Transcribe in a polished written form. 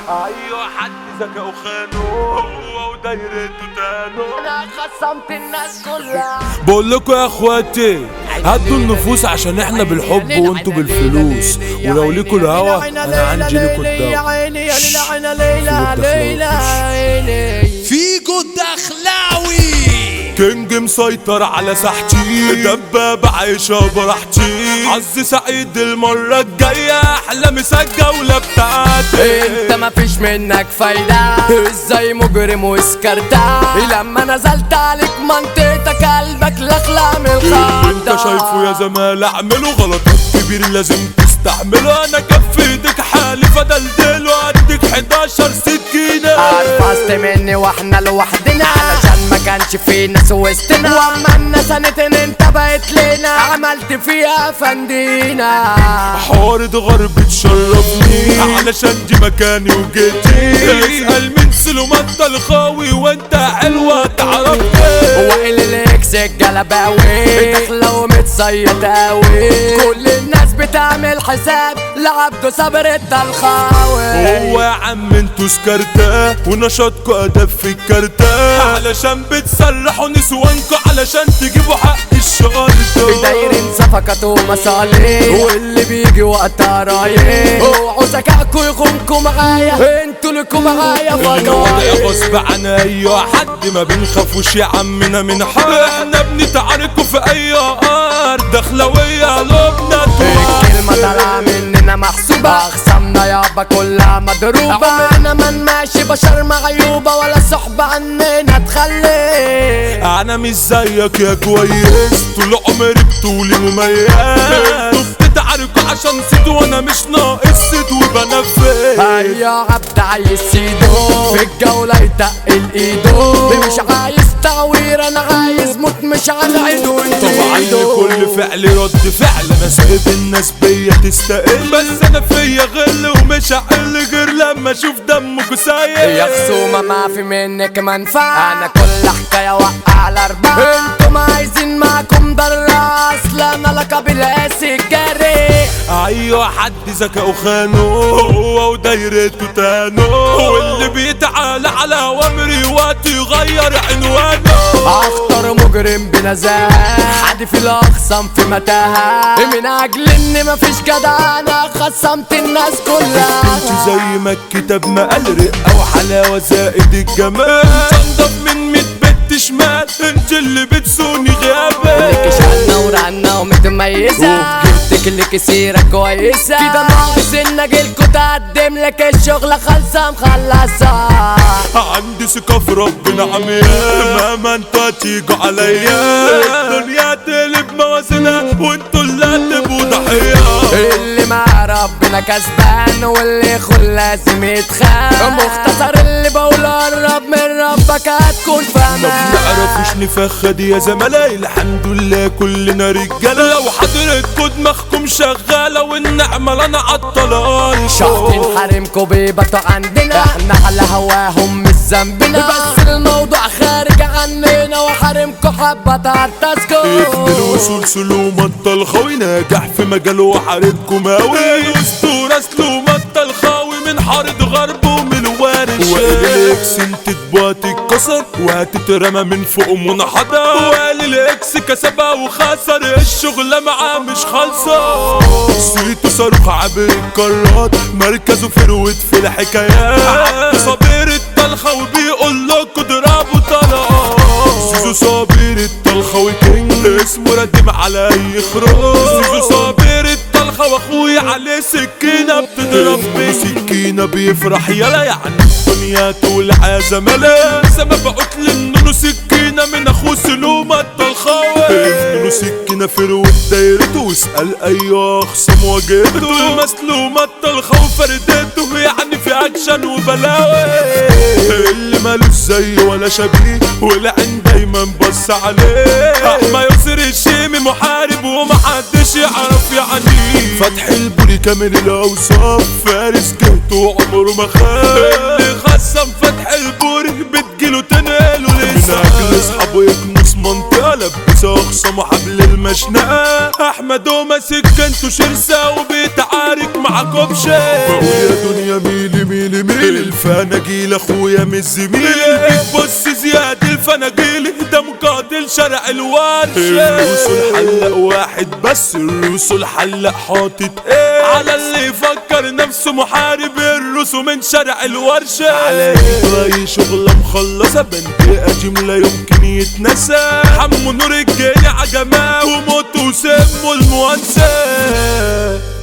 ايوه حد ذكاء وخانه هو ودايرته تانو. انا خصمت الناس كلها. بقول لكم يا اخواتي هدوا النفوس عشان احنا بالحب وانتوا بالفلوس، ولو ليكوا الهوا انا عندي ليكوا الدواء. فيجو الدخلاوي كينج مسيطر على ساحتي، دبابة عايشة براحتي، عز سعيد المرة الجاية احلى مسا الجولة بتاعتي. انت مفيش منك فايدة ازاي مجرم وسكرتة، لما نزلت عليك منطقتك قلبك لخلع من الخطة. انت شايفه يا زمال اعمله غلطات كبير لازم تستحمله، انا كف ايدك حالي فدلدله اديك 11 سكينة. ارفست مني واحنا لوحدنا علشان ما كانش في ناس وسطنا، واما الناس سنتين انت بقيت لنا عملت فيها فندينا. حوار غرب تشرفني علشان دي مكاني وجيتي، اسأل من سلومات الخاوي وانت حلوة تعرفني. وائل الاكس الجلباوي داخله ومتصيد قوي، كل الناس بتعمل حساب لعبده صبر الطلخاوي. هو يا عم انتوا سكرتاه ونشاطكوا ادب في الكارتاه، علشان بتسرحوا نسوانكوا علشان تجيبوا حق الشرطة. دايرين صفقات ومصالح واللي بيجي وقتها رايح، اوعوا ذكاءكوا يخونكوا معايا انتوا لكوا معايا فضايح. غصب عن اي حد ما بنخافوش يا عمنا من حد، احنا بنتعاركوا في اي ارض دخلوية لبنا. الكلمة طالعة مننا محسوبة، اخصامنا يابا كلها مضروبة، عمرنا ما نماشي بشر معيوبة ولا صحبة عننا تخلي. انا مش زيك يا كويس طول عمري بطولي مميز، انتوا بتتعاركوا عشان سيد وانا مش ناقص سيد وبنفذ. هيا عبد عايز سيدو في الجولة يتقل ايدو، مش عايز تعوير انا عايز موت مش على عيدو. طبعا كل فعل رد فعل، انا سايب الناس بيا تستقل، بس انا فيا غل ومش هقل غير لما اشوف دمكوا سايل. يا خصومة ما في منك منفعة، انا كل حكاية وقع على اربعة، انتم عايزين معاكم ضر اصل انا لقب القاسي الجري. ايوه حد ذكاء وخانه هو ودايرته تانو، واللي بيتعالى على اوامري وقت يغير عنوانه. اختار مجرم بنزاهة حد في الاخصام في متاهة، من اجل ان مفيش جدع انا خصمت الناس كلها. انت زي ما الكتاب ما قال رقة وحلاوة زائد الجمال، تنضف من 100 بنت شمال انت اللي بتسوني غابة. لك شعلنا ورعنا ومتميزة وبجبتك لك سيرة كويسة، كده ناقص ان اجيلكوا تقدم لك الشغلة خالصة مخلصة. عندي ثقة في ربنا عمياء مهما انتوا هتيجوا عليا، الدنيا تقلب موازينها وانتوا اللي هتبقوا ضحية. اللي مع ربنا كسبان واللي يخون لازم يتخان، مختصر اللي بقول قرب من ربك هتكون فاهم. ما بنعرفش نفخ دي يا زملاء، الحمد لله كلنا رجالة، لو حضرتكوا دماغكم شغالة والنعمة انا عالطلاق. شاطين حريمكوا بيبطوا عندنا، احنا على هواهم مش ذنبنا، بس الموضوع خارج عننا وحريمكوا حبة تعتزكوا. ابن الوصول سلومة الخاوي ناجح في مجاله وحاربكم ماوي، اسطورة سلومة الخاوي من حارة غرب ومن وارد والاكس انت تبقى تتكسر وهتترمى من فوق منحدر، وقال الاكس كسبها وخسر الشغلة معاه مش خالصة. صيته صاروخ عبر القارات مركزه فروت في الحكايات، صابر الطلخة وبيقول لكوا اضربوا طلقات. سيزو صابر الطلخة كينج اسمه ردم على اي خروج، سيزو صابر الطلخة واخويا عليه سكينة بتضرب بيه، سكينة بيفرح يلا يعني الدنيا تولع يا زملاء، سما بقوت للنونو سكينة من اخوه سلومة الطلخاوي. النونو سكينة فروت دايرته واسأل اي اخصم واجهته، مسلومة الطلخاوي فردته يعني في اكشن وبلاوي، اللي مالوش زي ولا شبيه والعين دايما بص عليه. احمى يسر الشيمي محارب ومحدش يعرف يعني، فتح البوري كامل الاوصاف فارس جهته عمره ما خاف، اللي خصم فتح البوري بتجيله تنقله لسه، من اجل اصحابه يكنس منطقه لبس اخصم حبل المشنقه. احمد وماسك كنتو شرسه وبيتعارك مع كوبشه، بقول يا دنيا ميلي ميلي ميلي الفناجيل اخويا مش زميل بص زياد الفناجيل ده مقاتل شارع الورشة الرسول حلق واحد بس الرسول حلق حاطط على اللي يفكر نفسه محارب الرسو من شارع الورشة على اي شغلة مخلصة بنتقى جملة يمكن يتنسى حمو نور الجاي عجماه وموت وسمه الموانسة